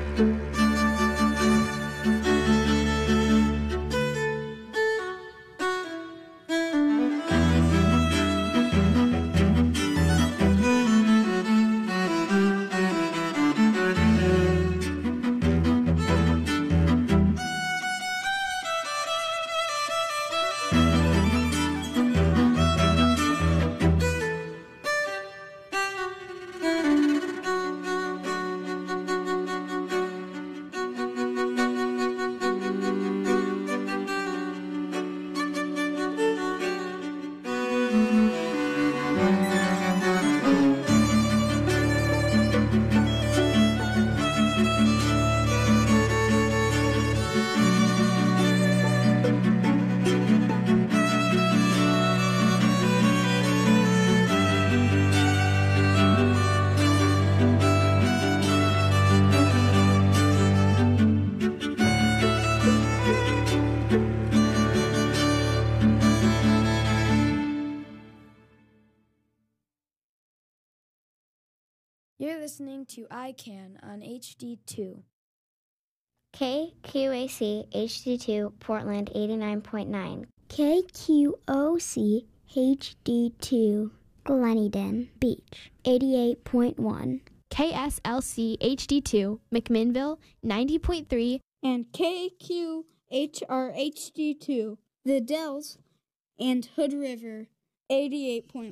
You're listening to iCan on HD2. KQAC HD2 Portland 89.9. KQOC HD2 Gleneden Beach 88.1. KSLC HD2 McMinnville 90.3. And KQHR HD2 The Dells and Hood River 88.1.